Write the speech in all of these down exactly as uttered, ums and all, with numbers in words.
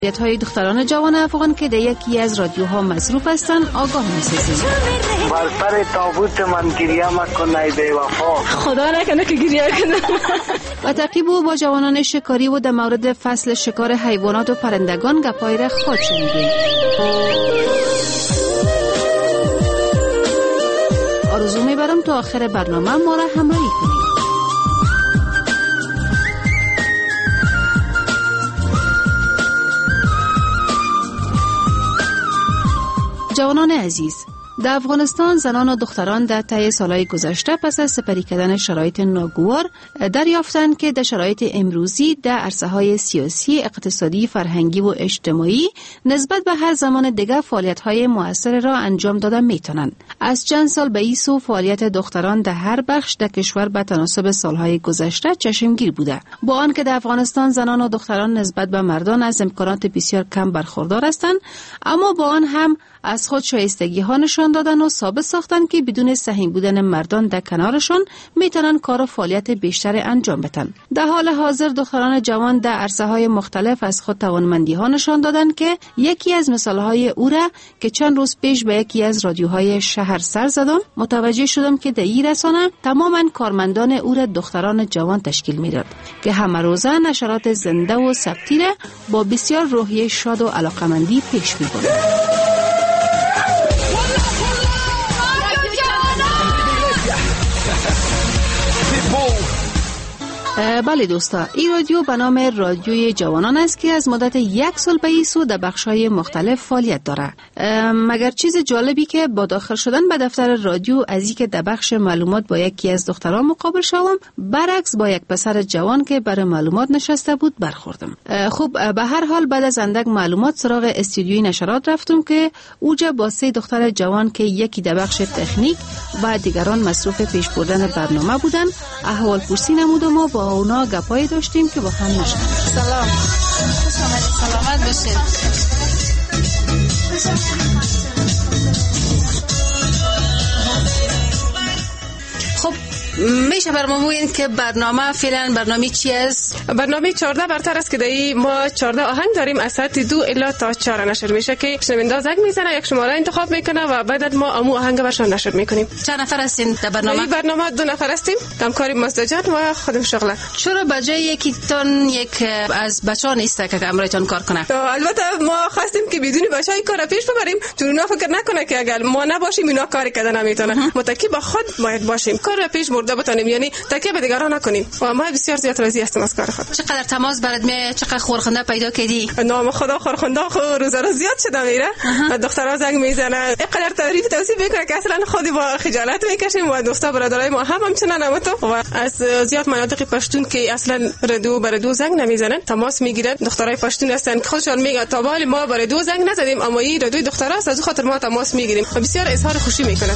های دختران جوان افغان که در یکی از رادیوها مصروف هستند آگاه می‌سازیم. بر سر تابوت من گریه مکنه بی وفا. خدا نکنه که گریه کنه. و تعقیب او با جوانان شکاری و در مورد فصل شکار حیوانات و پرندگان گپای را خود شنیدیم. آرزو میبرم تا آخر برنامه ما را همراهی کنید. جوانان عزیز، در افغانستان زنان و دختران در طی سالهای گذشته پس از سپری کردن شرایط ناگوار دریافتند که در شرایط امروزی در عرصه‌های سیاسی، اقتصادی، فرهنگی و اجتماعی نسبت به هر زمان دیگر فعالیت‌های مؤثر را انجام داده می‌توانند. از چند سال به این سو فعالیت دختران در هر بخش در کشور به تناسب سالهای گذشته چشمگیر بوده. با آنکه در افغانستان زنان و دختران نسبت به مردان از امکانات بسیار کم برخوردار هستند، اما با آن هم از خود شایستگی ها نشان دادن و ثابت ساختن که بدون سهیم بودن مردان در کنارشان میتونن کار و فعالیت بیشتر انجام بدن. در حال حاضر دختران جوان در عرصه های مختلف از خود توانمندی ها نشان دادن که یکی از مثال های او را که چند روز پیش به یکی از رادیوهای شهر سر زدم متوجه شدم که در این رسانه تماما کارمندان او را دختران جوان تشکیل میداد که همه روزه نشرات زنده و ثبتی را با بسیار روحیه شاد و علاقمندی پیش میبرند. بله دوستا، این رادیو به نام رادیوی جوانان است که از مدت یک سال به این سو در بخش‌های مختلف فعالیت داره. مگر چیز جالبی که با داخل شدن به دفتر رادیو از اینکه در بخش معلومات با یکی از دختران مقابل شوم، برعکس با یک پسر جوان که برای معلومات نشسته بود برخوردم. خب به هر حال بعد از اندک معلومات سراغ استودیوی نشرات رفتم که اوجا با سه دختر جوان که یکی در بخش تکنیک و دیگران مصروف پیش بردن برنامه بودن احوال پرسی نمودم و با اونا گپایی داشتیم که با هم نشدیم. سلام. سلامت باشید. خب میشه برام بگین که برنامه فعلا برنامه چی است؟ برنامه چهارده برتر است که دایی ما چهارده آهنگ داریم از ساعت دو الی تا چهار نشر میشه که شنونده زنگ میزنه، یک شماره انتخاب میکنه و بعد ما امو آهنگ برشان نشر میکنیم. چند نفر هستین در برنامه؟ در برنامه دو نفر هستیم، همکاری مزدجان و خودم شغله. چرا بجای یکی تون یک از بچه‌ها نیست که امرایتون کار کنه؟ البته ما خواستیم که بدون بچهای کار پیش ببریم، چون اونا فکر نکنه که اگر ما نباشیم اینا کار کردن نمیتونن. متکی با خود باید باشیم، کار پیش برده بتونیم، یعنی تکیه به دیگران نکنیم. و ما بسیار زیاد راضی هستیم از کار خود. چقدر تماس برات می چقدر خورخنده پیدا کردی؟ نام خدا خورخنده خو روز روز زیاد شده میره. و دخترها زنگ میزنن، اینقدر تعریف توصیف میکنه که اصلا خودی با خجالت میکشیم و دوستا برادرای ما هم همچنان هم تو. و از زیاد مناطق پشتون که اصلا ردو بر دو زنگ نمیزنن تماس میگیرن. دخترای پشتون هستن که خودشون میگن تا ولی ما بر دو زنگ نزدیم، اما این ردوی دخترها است، از خاطر ما تماس میگیریم و بسیار اظهار خوشی میکنن.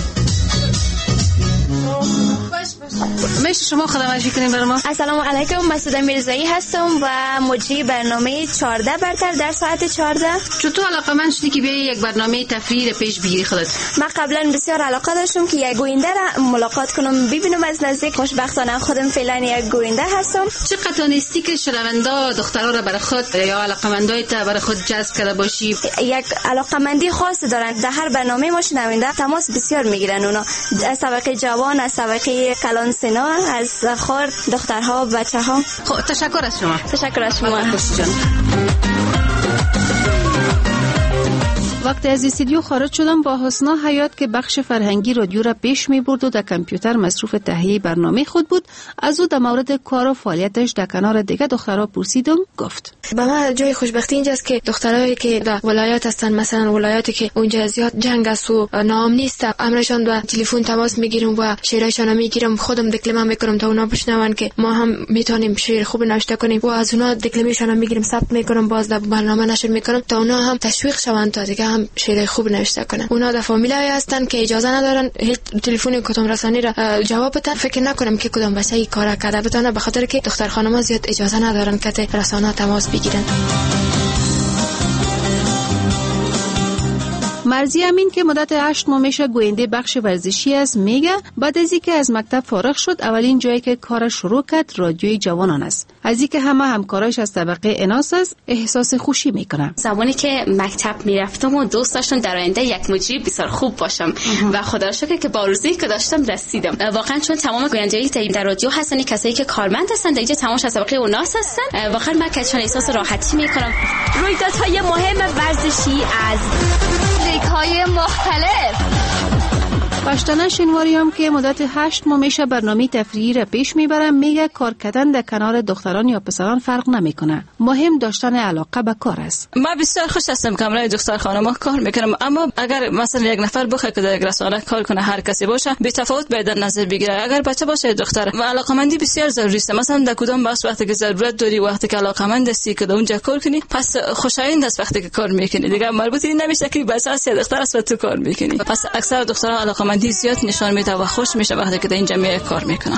میشه شما خدمت کنین برای ما؟ السلام علیکم، مسعود میرزایی هستم و مجری برنامه چهارده برتر در ساعت چهارده. چطور علاقه من شدی که بیایی یک برنامه تفریحی پیش بگیری خودت؟ من قبلا بسیار علاقه داشتم که یک گوینده را ملاقات کنم ببینم از نزدیک. خوشبختانه خودم فعلا یک گوینده هستم. چقدر تونستی که شنونده دخترها را برای خود یا علاقمندای تا برای خود جذب کرده باشی؟ یک علاقمندی خاص دارن، در هر برنامه ما شنونده تماس بسیار میگیرن. اونا از طبقه جوان، از طبقه کلان سنا، از خور دخترها و بچه‌ها. خب تشکر از شما. تشکر از شما. وقتی از استودیو خارج شدم با حسنا حیات که بخش فرهنگی رادیو را پیش می برد و در کامپیوتر مصروف تهیه برنامه خود بود، از او در مورد کار و فعالیتش در کنار دیگه دخترها پرسیدم. گفت با ما جای خوشبختی اینجاست که دخترایی که در ولایت هستن، مثلا ولایاتی که اونجا زیاد جنگ است و نام نیست، امرشان با تلفن تماس میگیرم و شعرشان میگیرم، خودم دکلمه میکنم تا اونا بشنون که ما هم میتونیم شعر خوب نوشته کنیم و از اونا دکلمه‌شان میگیرم ثبت میکنم، باز در برنامه نشر میکنم تا اونا هم تشویق شوند تا دیگه هم شعر خوب نوشته کنن. اونا در فامیلای هستن که اجازه ندارن هیچ تلفن کدوم رسانی را جواب بدن. فکر نکنم که کدوم بچه ای کار کرده بتونه، به خاطر که دختر خانم‌ها زیاد اجازه ندارن که رسانه تماس بگیرن. مرزی امین که مدت هشت ماه میشه گوینده بخش ورزشی است میگه بعد از اینکه از مکتب فارغ شد اولین جایی که کار شروع کرد رادیوی جوانان است. از اینکه همه همکاراش از طبقه اناس است احساس خوشی میکنه. زمانی که مکتب میرفتم و دوست داشتم در آینده یک مجری بسیار خوب باشم و خدا را شکر که با آرزویی که داشتم رسیدم. واقعا چون تمام گوینده‌ای در رادیو هستن کسایی که کارمند هستن اینجا تمامش از طبقه اوناس هستن. واقعا من کچان احساس راحتی میکنم. رویدادهای مهم ورزشی از لیگ‌های مختلف. پشتانه شنواری هم که مدت هشت ماه میشه برنامه تفریحی را پیش میبرم میگه کار کردن در کنار دختران یا پسران فرق نمیکنه، مهم داشتن علاقه به کار است. من بسیار خوش هستم که همراه دختر خانم‌ها کار میکنم، اما اگر مثلا یک نفر بخواد که در یک رسانه کار کنه هر کسی باشه بی تفاوت باید در نظر بگیره. اگر بچه باشه دختر و علاقمندی بسیار ضروری است. مثلا در کدام بخش وقتی که ضرورت داری وقتی که علاقمند هستی که در اونجا کار کنی پس خوشایند است وقتی که کار میکنی. دیگه مربوط این نمیشه که بس است دختر است و تو کار میکنی. پس اکثر دخترها علاقمندی زیاد نشان میده و خوش میشه وقتی که در این جمعیت کار میکنن.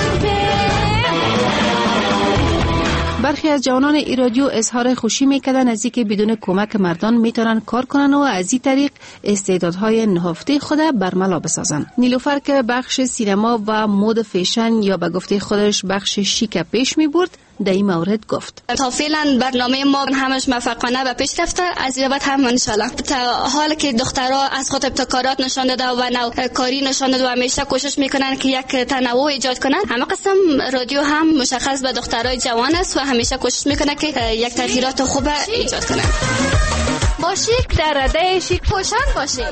برخی از جوانان ای رادیو اظهار خوشی میکردن از اینکه بدون کمک مردان میتونن کار کنن و از این طریق استعدادهای نهفته خود برملا بسازن. نیلوفر که بخش سینما و مد فیشن یا به گفته خودش بخش شیک پیش میبرد در این مورد گفت تا فعلا برنامه ما همش موفقانه و پیش رفته، از این بعد هم ان شاء الله. تا حالا که دخترها از خود ابتکارات نشان داده و نو کاری نشان داده و همیشه کوشش میکنن که یک تنوع ایجاد کنن، همه قسم رادیو هم مشخص به دخترای جوان است و همیشه کوشش میکنه که یک تغییرات خوب ایجاد کنه. با شیک در رده شیک پوشان باشید.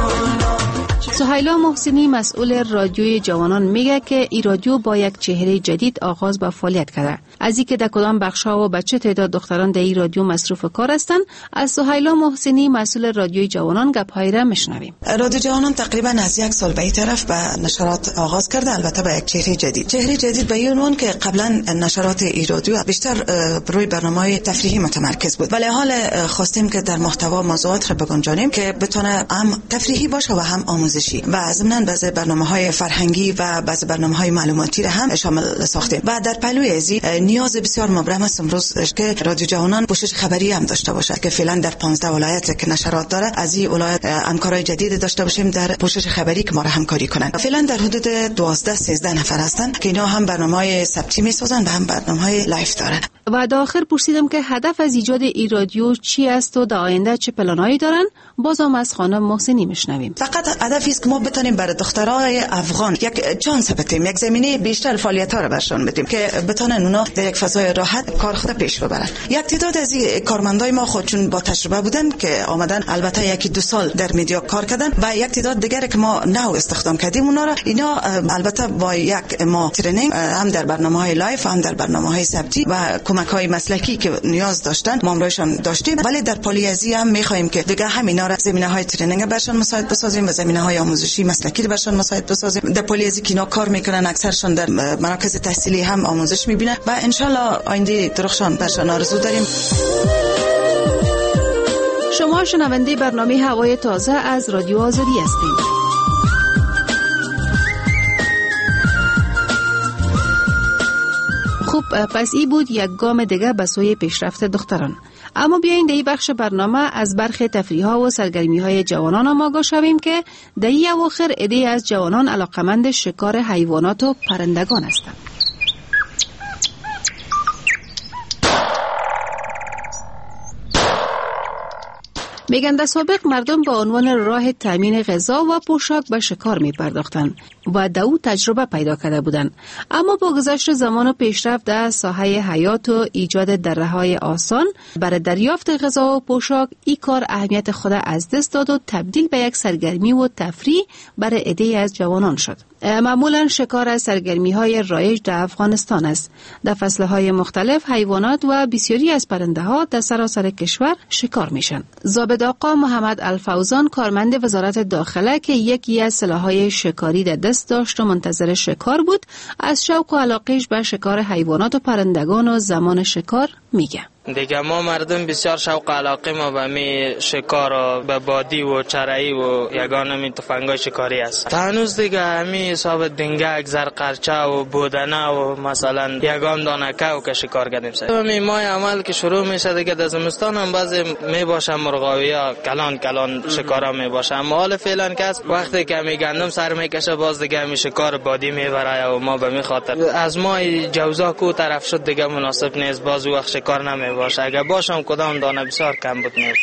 سهیلا محسنی مسئول رادیوی جوانان میگه که این رادیو با یک چهره جدید آغاز به فعالیت کرده. از اینکه در کدام بخش‌ها و بچه تعداد دختران در این رادیو مصروف کار هستند، از سهیلا محسنی مسئول رادیوی جوانان گپ‌هایی را میشنویم. رادیو جوانان تقریبا از یک سال به این طرف به نشرات آغاز کرده، البته با یک چهره جدید. چهره جدید به این عنوان که قبلا نشرات این رادیو بیشتر روی برنامه‌های تفریحی متمرکز بود، ولی حال خواستیم که در محتوا موضوعات را بگنجانیم که بتونه هم تفریحی باشه و هم آموزشی و ضمن بعضی برنامه‌های فرهنگی و بعضی برنامه‌های معلوماتی را هم شامل ساختیم. و در پهلوی ازی نیاز بسیار مبرم است امروز که رادیو جوانان پوشش خبری هم داشته باشه که فعلا در پانزده ولایت که نشرات داره از این ولایت همکارای جدید داشته باشیم در پوشش خبری که ما را همکاری کنن. فعلا در حدود دوازده سیزده نفر هستن که اینا هم برنامه‌های ثبتی می‌سازن و هم برنامه‌های لایو دارن. و در آخر پرسیدم که هدف از ایجاد این رادیو چی است و در آینده چه پلانایی دارن؟ بازم از خانم محسنی میشنویم. فقط هدفی است که ما بتونیم برای دخترای افغان یک چانس بدیم، یک زمینه بیشتر فعالیت‌ها را برشون بدیم که بتونن اونا در یک فضای راحت کار خود پیش ببرن. یک تعداد از این کارمندای ما خودشون با تجربه بودن که آمدن، البته یکی دو سال در مدیا کار کردن و یک تعداد دیگر که ما نو استخدام کردیم اونا را اینا البته با یک ما ترینینگ هم در برنامه‌های لایو هم در برنامه‌های ثبتی و کمک‌های مسلکی که نیاز داشتن ما امروزشون داشتیم، ولی در پلیازی هم می‌خوایم که دیگه همینا را زمینه‌های ترینینگ برشون مساعد بسازیم و زمینه‌های آموزشی مسلکی برشون مساعد بسازیم. در پلیازی که اینا کار میکنن اکثرشون در مراکز تحصیلی هم آموزش میبینن و ان شاء الله آینده درخشان برشون آرزو داریم. شما شنونده برنامه هوای تازه از رادیو آزادی هستید. خب پس ای بود یک گام دیگه به سوی پیشرفت دختران. اما بیاین در این بخش برنامه از برخی تفریح‌ها و سرگرمی‌های جوانان هم آگاه شویم که در این اواخر عده‌ای از جوانان علاقمند شکار حیوانات و پرندگان هستند. میگن در سابق مردم با عنوان راه تامین غذا و پوشاک به شکار می پرداختند و در او تجربه پیدا کرده بودند. اما با گذشت زمان و پیشرفت در ساحه حیات و ایجاد دره‌های آسان برای دریافت غذا و پوشاک، این کار اهمیت خود از دست داد و تبدیل به یک سرگرمی و تفریح برای عده‌ای از جوانان شد. معمولا شکار از سرگرمی‌های رایج در افغانستان است. در فصل‌های مختلف حیوانات و بسیاری از پرنده‌ها در سراسر کشور شکار میشن. ضابط آقا محمد الفوزان کارمند وزارت داخله که یکی از سلاح‌های شکاری در دست داشت و منتظر شکار بود، از شوق و علاقه‌اش به شکار حیوانات و پرندگان و زمان شکار میگه. دیگه ما مردم بسیار شوق علاقه ما به می شکار و به بادی و چرایی و یگانه می تفنگای شکاری است. تا هنوز دیگه همی حساب دنگک، زرقرچه و بودنه و مثلا یگان دانکه و که شکار کردیم سر. همی ماه عمل که شروع میشه دیگه در زمستان هم بعضی می باشه مرغاوی ها کلان کلان شکارا می باشه، اما حال فعلا که وقتی که می گندم سر میکشه باز دیگه می شکار بادی میبره و ما به می خاطر از ماه جوزا کو طرف شد دیگه مناسب نیست، باز وقت شکار نمی باشه. اگه باشم کدام دانه بسیار کم بود نیست.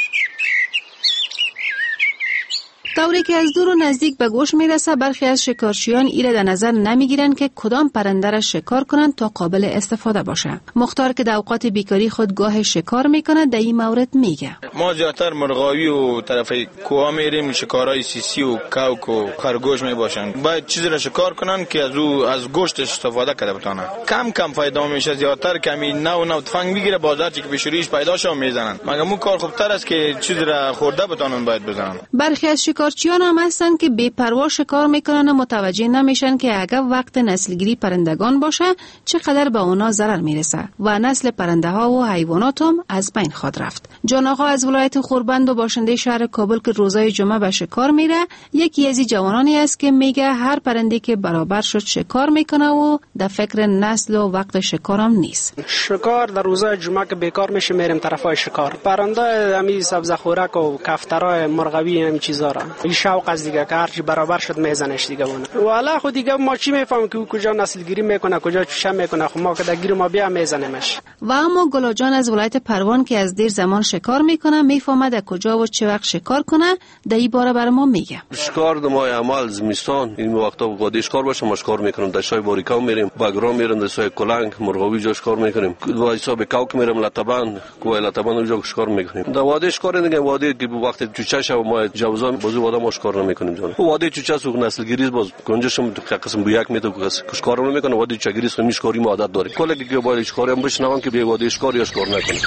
طوری که از دور و نزدیک به گوش میرسه برخی از شکارچیان ایره در نظر نمیگیرن که کدام پرنده را شکار کنند تا قابل استفاده باشه. مختار که در اوقات بیکاری خود گاه شکار میکنه در این مورد میگه ما زیادتر مرغاوی و طرف کوه میریم، شکارای سیسی و کوک و خرگوش میباشن. باید چیزی را شکار کنن که از او از گوشتش استفاده کنه بتونه. کم کم فایده میشه، زیادتر کمی نو نو تفنگ میگیره بازار چی که به شوریش پیدا شه میزنن. مگر مو کار خوبتر است که چیزی را خورده بتونن باید بزنن. برخی از شکارچیان هم هستن که بی پروا شکار میکنن و متوجه نمیشن که اگر وقت نسلگیری پرندگان باشه چقدر به اونا ضرر میرسه و نسل پرنده ها و حیوانات هم از بین خود رفت. جان آقا از ولایت خوربند و باشنده شهر کابل که روزای جمعه به شکار میره، یکی از جوانانی است که میگه هر پرنده که برابر شد شکار میکنه و در فکر نسل و وقت شکار هم نیست. شکار در روزای جمعه که بیکار میشه میریم طرفای شکار. پرنده همی سبزه خوراک و کفترای مرغوی هم چیزا را شوق از دیگه که هرچی برابر شد میزنش دیگه اون. والا خود دیگه ما چی میفهمیم که کجا نسل گیری میکنه کجا چوشه میکنه، خب ما که در گیر ما بیا میزنیمش. و اما گلا جان از ولایت پروان که از دیر زمان شکار میکنه میفهمه در کجا و چه وقت شکار کنه، در این باره بر ما میگه. شکار در ماه عمل زمستان این وقتا وادی شکار باشه ما شکار میکنیم، در شای باریکا میریم، باگرا میریم، در شای کلنگ مرغاوی جا شکار میکنیم، و حساب کوک میریم لطبان کوه لطبان اونجا شکار میکنیم. در وادی شکار دیگه وادی که وقت چوچه شو ما جوزا بازو وادا ما شکار نمیکنیم جان. وادی چوچه سوق نسل گیریز باز گنجش هم قسم بو یک میتو شکار نمیکنه، وادی چگریز خمیش کاری ما عادت داره. کلی که باید شکار هم بشنوان که بیا وادی شکار یا شکار نکنه.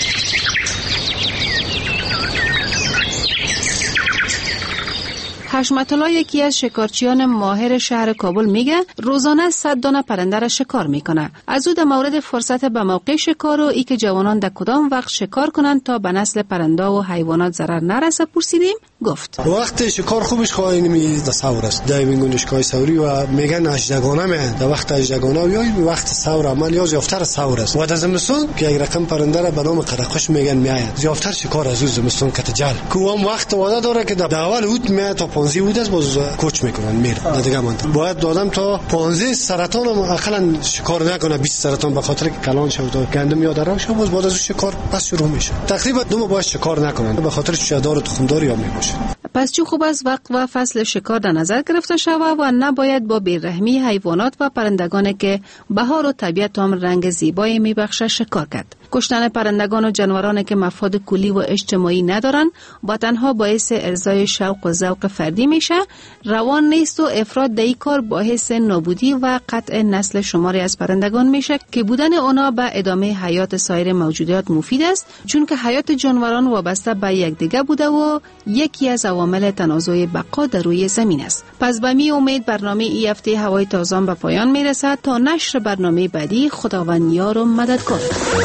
حشمت الله یکی از شکارچیان ماهر شهر کابل میگه روزانه صد دانه پرنده را شکار میکنه. از او در مورد فرصت به موقع شکار و ای که جوانان در کدام وقت شکار کنند تا به نسل پرنده و حیوانات ضرر نرسه پرسیدیم. گفت وقت شکار خوبش خواهی نمی در سور است دایمین گنجشکای سوری و میگن اژدگانه میاد. در وقت اژدگانه یا وقت سور عمل یا زیافتر سور است و در زمستان که یک رقم پرنده را به نام قرقش میگن میاد. زیافتر شکار از زمستان کتجل کوام وقت وعده داره که در اول اوت میاد تا پانزده بود از باز کوچ میکنن میره دیگه من باید دادم تا پانزده سرطان هم اقلا شکار نکنه، بیست سرطان به خاطر که کلان شود و گندم یاد راش باز بعد از شکار پس شروع میشه. تقریبا دو ماه باید شکار نکنن به خاطر شیدار و تخمدار یا میباشه. پس چه خوب است وقت و فصل شکار در نظر گرفته شود و نباید با بیرحمی حیوانات و پرندگان که بهار و طبیعت هم رنگ زیبایی میبخشه شکار کرد. کشتن پرندگان و جانورانی که مفاد کلی و اجتماعی ندارن با تنها باعث ارضای شوق و ذوق فردی میشه، روان نیست و افراد در این کار باعث نابودی و قطع نسل شماری از پرندگان میشه که بودن اونا به ادامه حیات سایر موجودات مفید است، چون که حیات جانوران وابسته به یکدیگر بوده و یکی از عوامل تنازع بقا در روی زمین است. پس به می امید برنامه ای هفته هوای تازه به پایان میرسد. تا نشر برنامه بعدی خداوند یار و مددکار.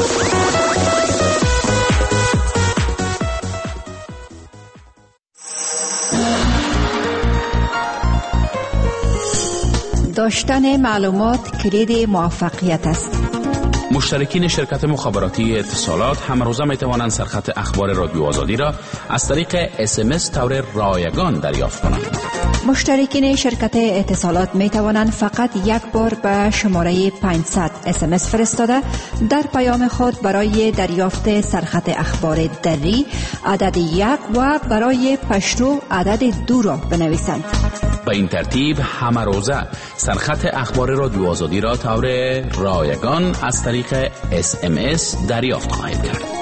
داشتن معلومات کلید موفقیت است. مشترکین شرکت مخابراتی اتصالات همروزه می توانند سرخط اخبار رادیو آزادی را از طریق اس ام اس طور رایگان دریافت کنند. مشترکین شرکت اتصالات می توانند فقط یک بار به شماره پانصد اس ام اس فرستاده در پیام خود برای دریافت سرخط اخبار دری عدد یک و برای پشتو عدد دو را بنویسند. به این ترتیب همه روزه سرخط اخبار رادیو آزادی را طور رایگان از طریق اس ام اس دریافت خواهید کرد.